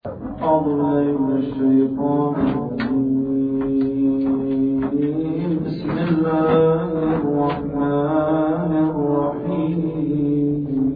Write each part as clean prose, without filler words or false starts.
أعوذ بالله من الشيطان الرجيم. بسم الله الرحمن الرحيم.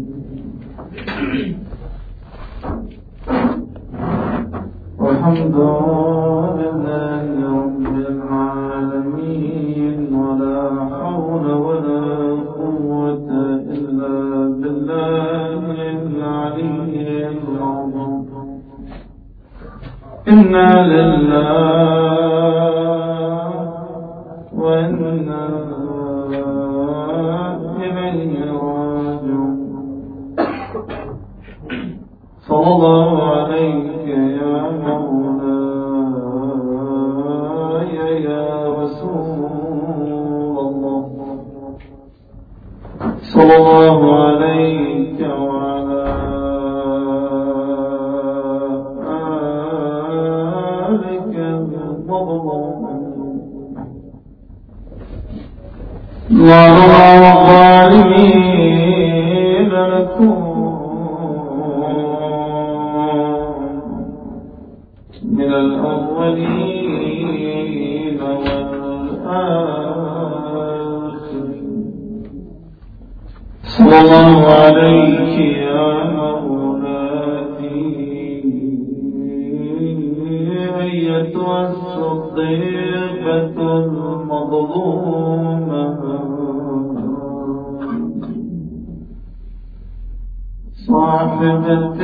والحمد لله رب العالمين، ولا حول ولا قوة إلا بالله العلي العظيم. إنا لله وإنا إليه راجعون. صلى الله عليك يا مولاي يا رسول الله. صلى الله عليك وعلى وعلى الظالمين لكم من الأولين والآخرين. صلى الله عليك يا مولاتي أيتها الصديقة المظلومة صاحبة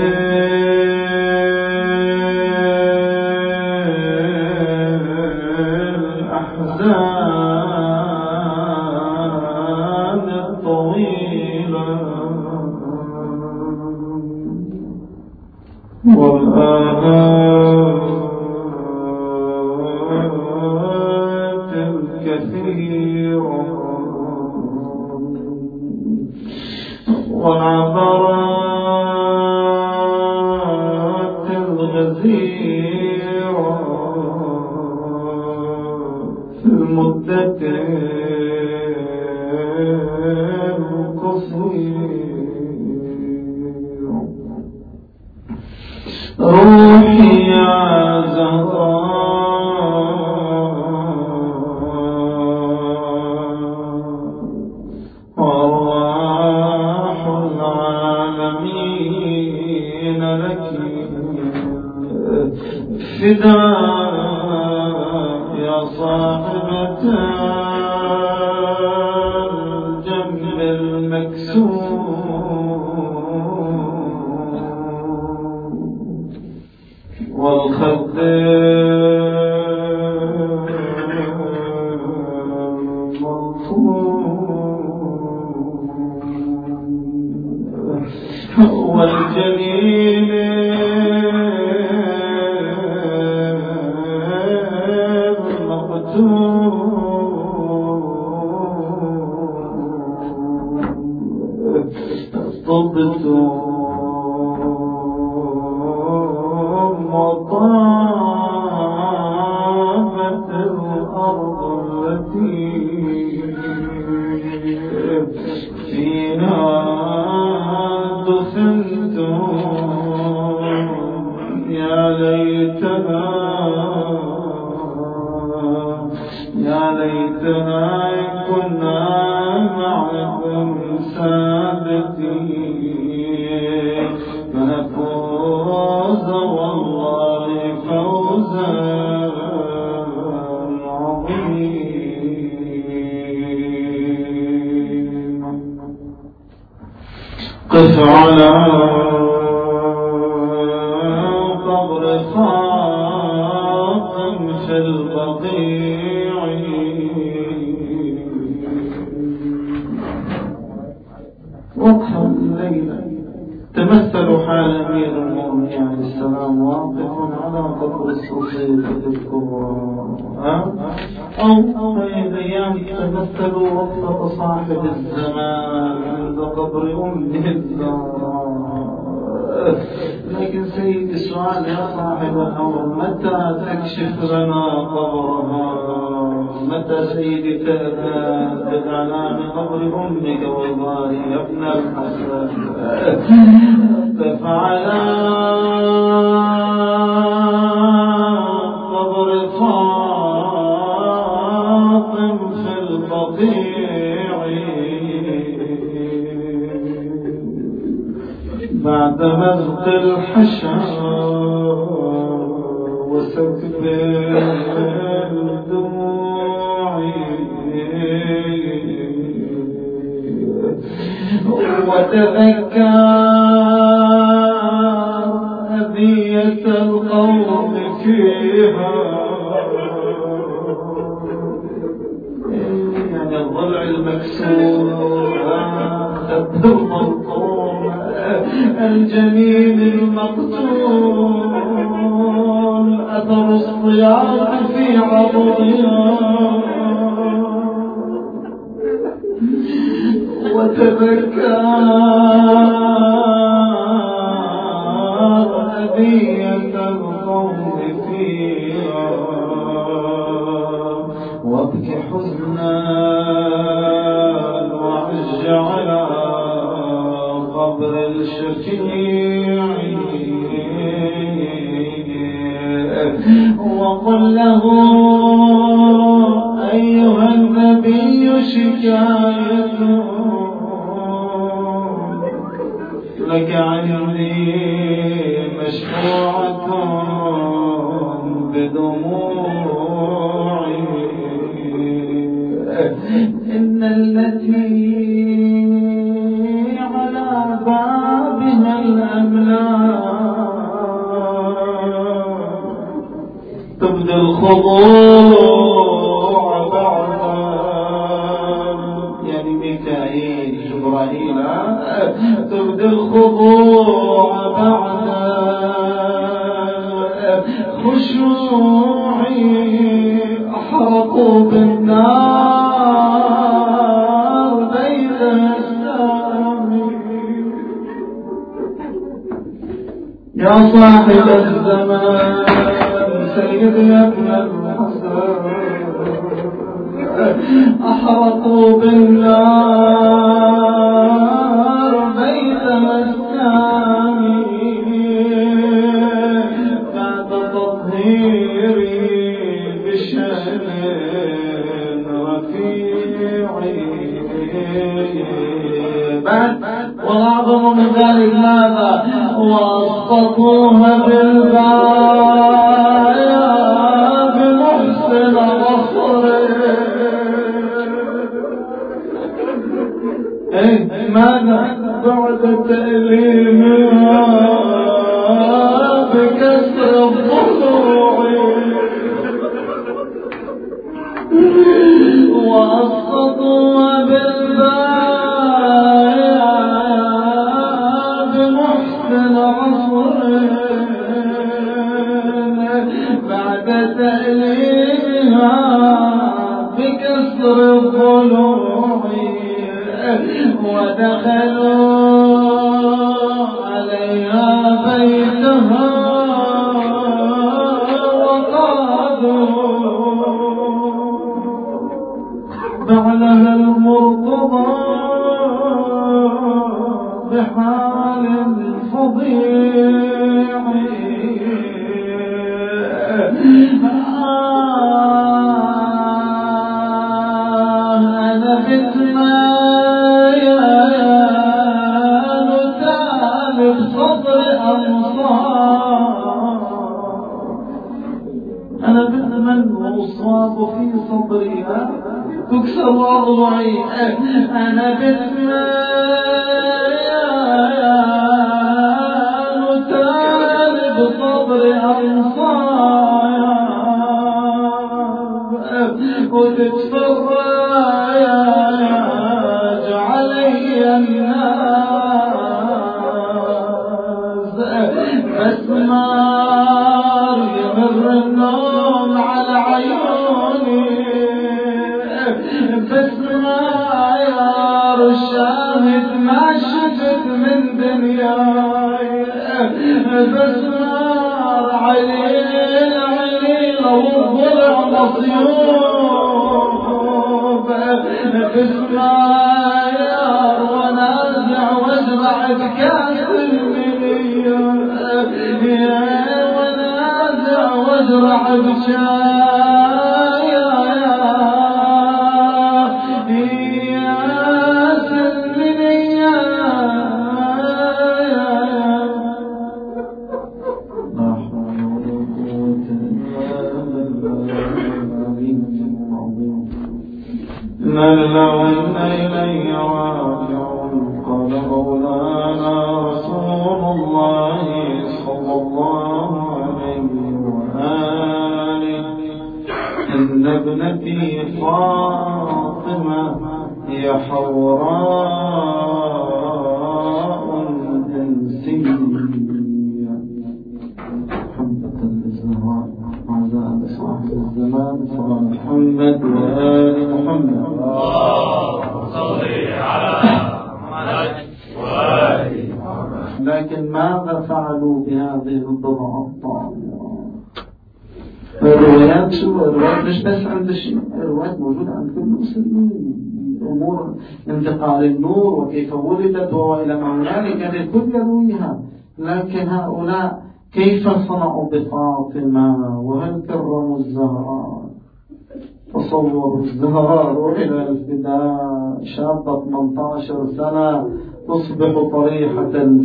الأحزان الطويلة والآلات الكثيرة والعبرات الغزيرة في المدة القصيرة. روحي يا زهراء وأرواح العالمين لك فداء يا صاحبة الجنب المكسور والخد المرفوع والجليل المقتول وطابت الأرض التي فيها دفنتم. يا ليتنا كنا معكم سابتين فنفوز والله فوزا عظيما. قف على قبر خاطم في البقيع وقفا الليلة تمثل حال أمير المؤمنين عليه السلام واقف على قبر الصديق الكبرى، أو في أيام تمثل وقفة صاحب الزمان عند قبر أمه الزهراء. لكن سيدي السؤال يا صاحب الأمر، متى تكشف لنا قبرها؟ متى سيدي تأتى بالإعلان قبر أمك والله يا ابن الحسن؟ ففعلا مد الحشا وسكب الدموع وتذكر أذية القوم فيها، يعني الضلع المكسور، خد الملطوم، الجنين المقتول، أثر الصياح في عضدها، وتذكر أذية القوم فيها، وابك حزنا وعج على قبر الشفيع، وقل له أيها النبي شكايته لك عني مشفوعة بدموعي، إن التي على بابها الأملاك تبدي الخضوع بعدا، يعني ميكائيل جبرائيل تبدي الخضوع بعدا خشوعي، أحرقوا بالنار بين أسلامي، يا صاحب الزمان سيدي يا ابن الحسن، أحرقوا بالنار بين أسلامي، بعد تطهيري بشأن رفيعي، وأعظم من ذلك ماذا؟ وأسقطوها بالبايا بمحسن بصري، ماذا بعد تأليمها بكسر الضلوع، وأسقطوها بالبايا بمحسن بصري، بعد تأليمها بكسر الضلوع، ودخلوا عليها بيتها وقالوا بعلها المرتضى بحال فظيع، أنا فتنة أنا من أصاب في صدرها تكسر أضلعي، أنا بثمان تالب صدر أنصاب، وتتفرج علي الناس، مسمار يمر النوم على عيوني، بسمار الشاهد ما شفت من دنياي، بسمار عليل عليل والضلع مصيوب، بسمار ونازع وازرع بكاس المنية، ونازع وازرع بشاي لهم إلي راجعون. قال مولانا رسول الله صلى الله عليه وآله: إن ابنتي فاطمة هي حوراء إنسية محبة للزهراء أعزاء صاحب الزمان صلى محمد وآل محمد. اللهم صل على محمد وآل محمد. لكن ماذا فعلوا بهذه البضع الطاهرة؟ الروايات مش بس عند الشيعة، الروايات موجودة عند كل المسلمين. أمور انتقال النور وكيف ولدت وإلى ما هنالك الكل يرويها. لكن هؤلاء كيف صنعوا بفاطمة؟ وهل كرموا الزهراء؟ تصوروا الزهراء إلى الفداء، شابة 18 سنة تصبح طريحة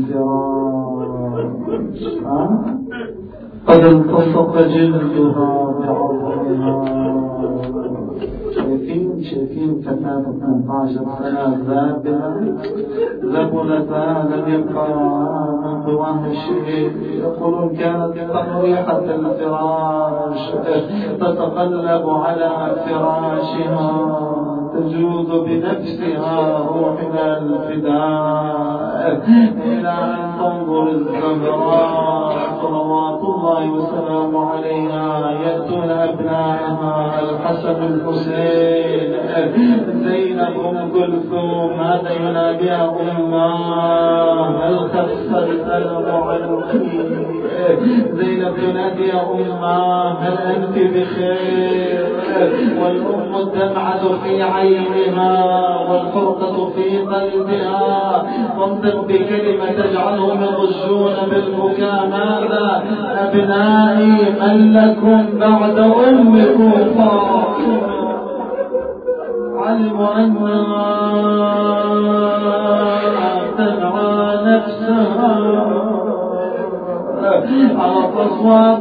الفراش، قد التصق جلدها بعظمها. شايفين فتاة 18 سنة ذبلتا لم يبقى من ضواها شيء. يقولون كانت طريحة الفراش، تتقلب على فراشها، تجود بنفسها روحنا الفداء إلى أن تنظر الزهراء صلوات الله وسلامه عليها يأتون أبنائها الحسن الحسين، زينب أم كلثوم، هذا يناديها أماه هل خفت المعنق، زينب تناديها أماه هل أنت بخير، والأم الدمعة في عينها والفرقة في قلبها، تنطق بكلمة تجعلهم يضجون بالبكاء: ماذا أبنائي من لكم بعد أمكم فاطمة؟ علموا أنها تدعى نفسها، عرف أصوات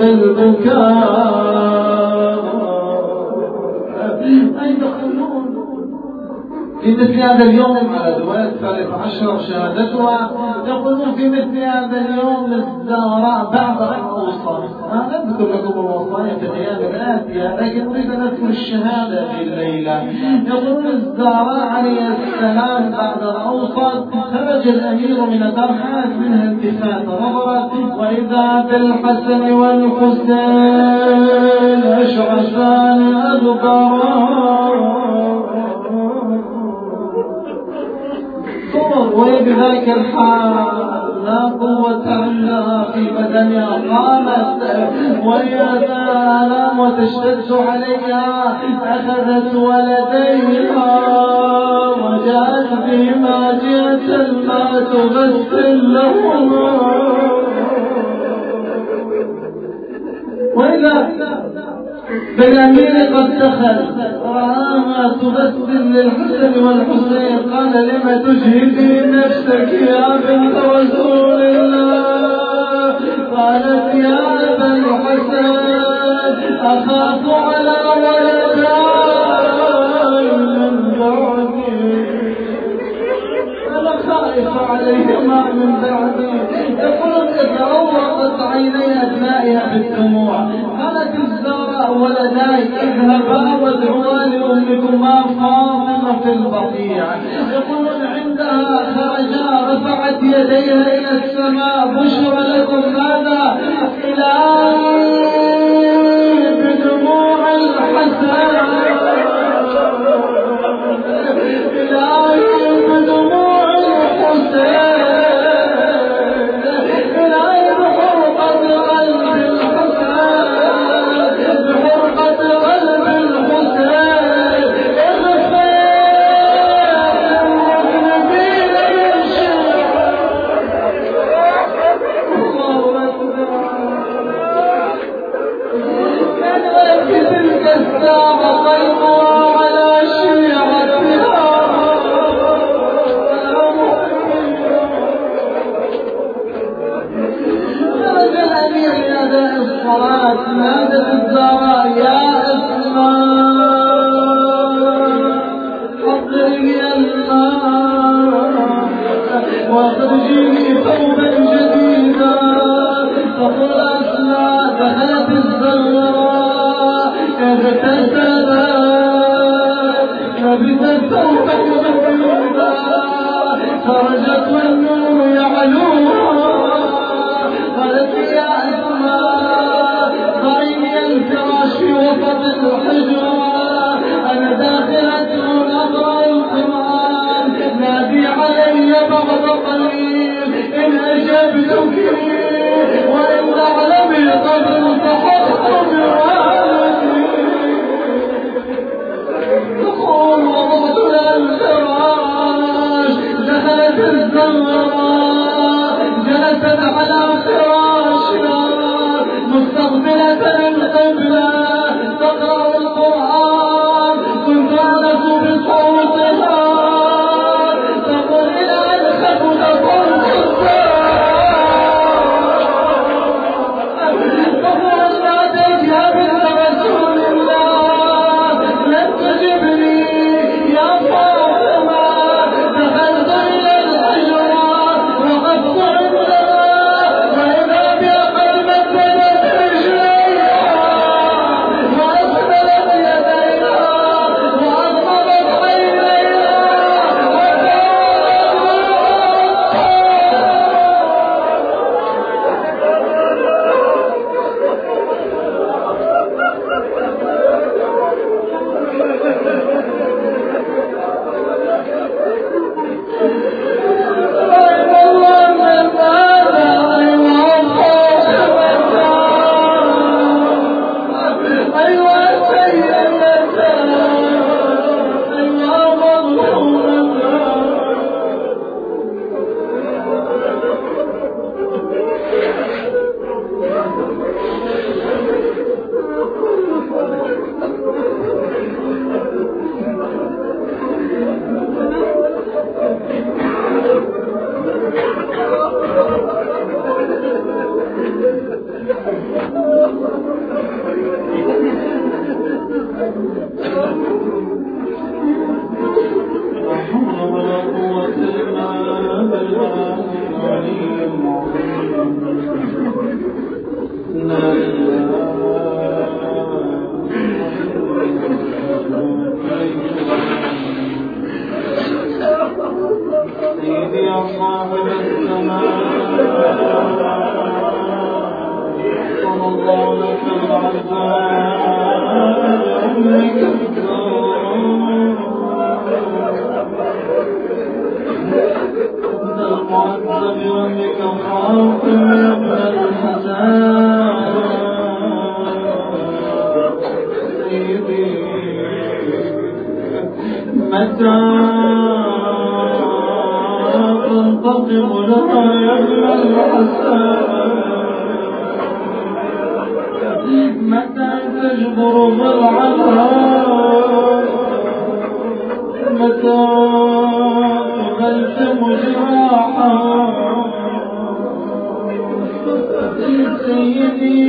بالبكاء. أين يدخلون في مثل هذا اليوم على رواية 13 شهادتها؟ يقولون في مثل هذا اليوم للزهراء بعض الأوصاف. أنا أذكر لكم الوصايا في الأيام الآتية، لكن أريد أن أذكر الشهادة في الليلة. يقولون الزهراء عليه السلام بعد الأوصاف: خرج الأمير من الدار، حالت منها التفات، نظرت وإذا بالحسن والحسين أشعثان أدبرا، وهي بذلك الحال لا قوة لها في بدنها، قامت وهي آلام وتشتد عليها، أخذت ولديها وجاءت بهما جهة الماء تغسل لهما، وإذا بالأمير قد دخل رآها تغسل للحسن والحسين، قال: لم تجهدي نفسك يا بنت رسول الله؟ قالت: يا أبا الحسن أخاف على ولدي من بعدي، أنا خائفة عليهما من بعدي. يقول: تغوطت عيني أبنائها بالدموع. قالت الزهراء: ولداي اذهبا وادعوا لأمكما فاطمة في البقيع. يقولون عندها خرجا رفعت يديها إلى السماء: بشرى لكم هذا إلهي بدموع الحسن، إلهي بدموع الحسين، واخرجيني ثوبا جديدا فقل أسمع دخلت الزهراء اغتسلت لبست ثوبا جديدا خرجت والنور يعلوها قالت يا أسماء ضعيني الفراش وسط الحجرة أنا داخلة أقرأ القرآن نادي علي بعض قليل إن أجبتك وإن أعلمي قبل فحقت برهانتي تقول وضعت لها الفراش دخلت الزهراء جلست على فراشها مستقبلة القبلة تقرأ القرآن كنت أنس بصوتها تقول إلى أن خفت صوت فقال ناديت يا بنت رسول الله لن تجبني يا فاطمة دخلت إلى الحجرة وقفت عندها وإذا بها قد مددت رجليها وأسفلت يديها وأغمضت عينيها سيدي يا صاحب السماء صلى الله لك العزاء منك المعذب ومنك الخاطر ابن الحسن سيدي متى تنتقم لها يا ابن الحسن متى تجبر ضلعها متى تغلسم جراحها سيدي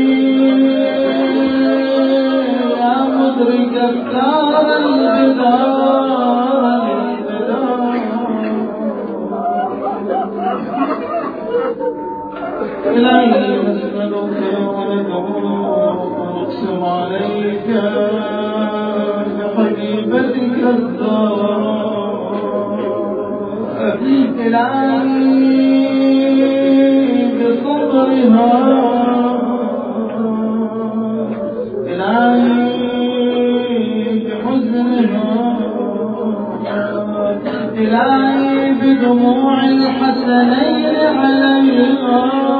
يا مدرك الدار البدار إلهي نسألك ونقسم عليك بحبيبتك الزهراء إلهي بصبرها إلهي بحزنها إلهي بدموع الحسنين عليها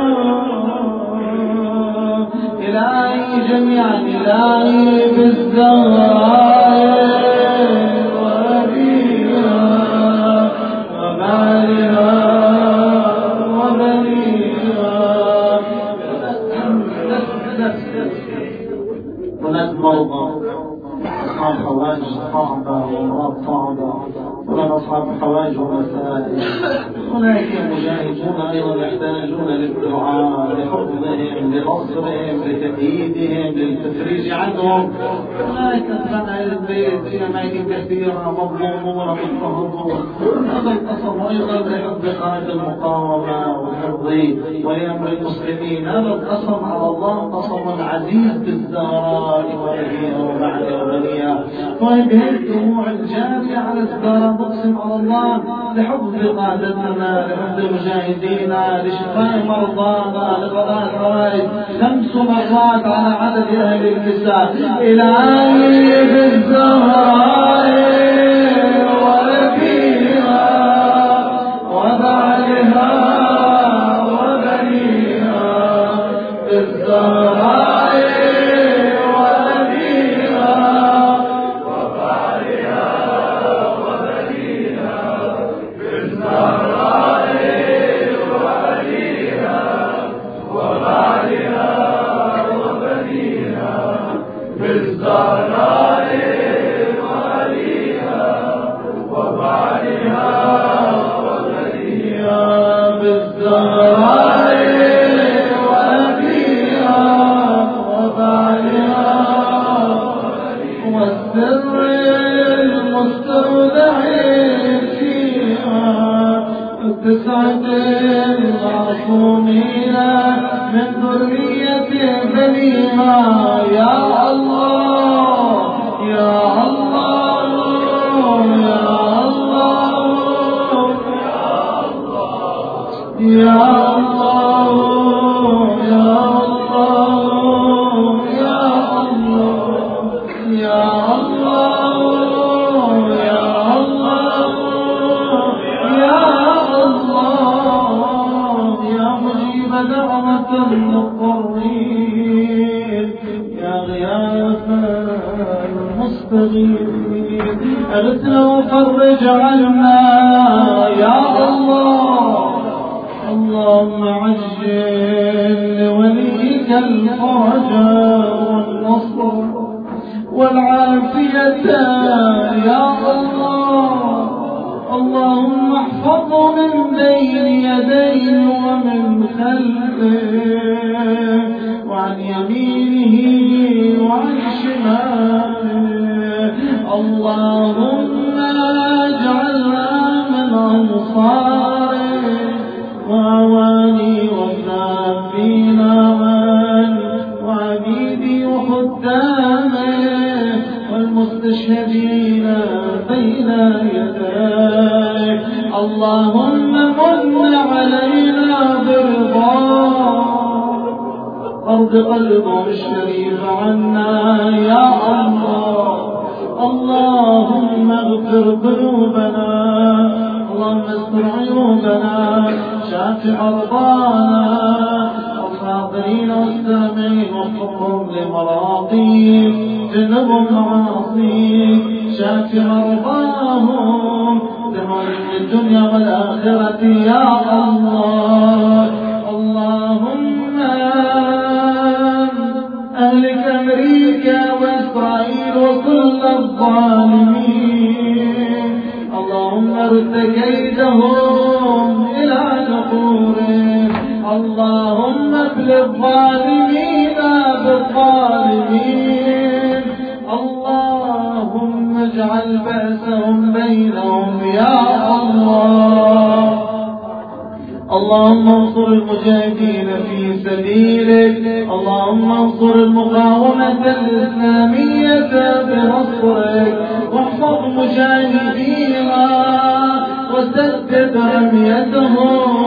إلهي جميعا إلهي بالزهراء وأبيها ومالها وبنيها هناك مرضى أصحاب حوادث صعبة وأمراض صعبة ومن أصحاب الحوائج والمسائل. هناك مجاهدون أيضا يحتاجون للدعاء لحفظهم لنصرهم لتأييدهم للتفريج عنهم. هناك أبناء البيت في أماكن كثيرة مظلومون مضطهدون. هذا القسم أيضا لحفظ قائد المقاومة والحفظ ولأمر المسلمين. هذا القسم على الله قسم عزيز بالزهراء وبهية وبعد وبنية. وهذه الدموع الجارية على الزهراء نقسم على الله لحفظ قادتنا لحفظ مجاهدينا لشفاء مرضانا لقضاء الحوائج 5 مرات على عدد أهل الكساء. إلهي بالزهراء ولديها وبعدها وبنيها بالزهراء اللهم انصر المجاهدين في سبيلك، اللهم انصر المقاومة الإسلامية بنصرك، واحفظ مجاهديها وسدد رميتهم،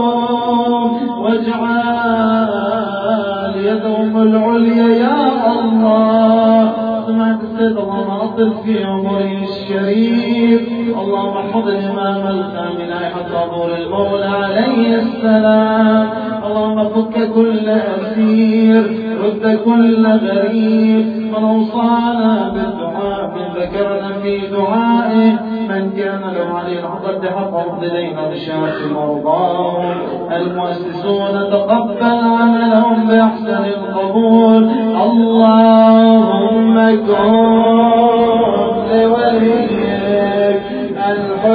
واجعل يدهم العليا يا الله. سمعت السيد اللهم أطل في عمره الشريف، اللهم احفظ الإمام الخامنة حتى ظهور المولى عليه السلام. اللهم فك كل أسير، رد كل غريب، من أوصانا بالدعاء من ذكرنا في دعائه، من كان له عليه الحق حق إلينا بشافي مرضاهم. المؤسسون تقبل عملهم بأحسن القبول. اللهم كن لوليك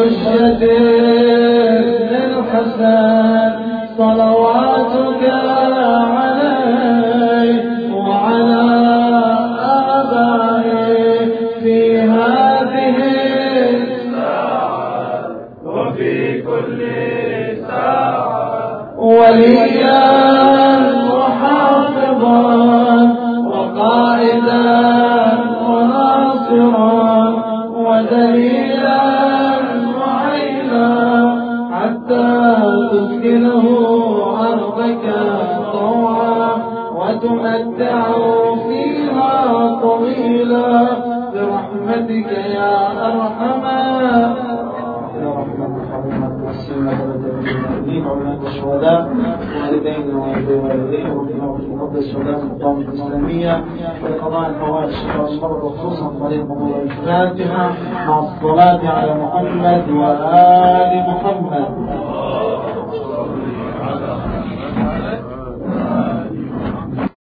ومتعوا فيها طويلا برحمتك يا أرحم الشهداء والدين والديه وفي قبل الشهداء القوم الإسلامية ولقضاء الفوائد والشر وخصوصا طريق موضوع الفاتحة مع الصلاة على محمد وآل محمد.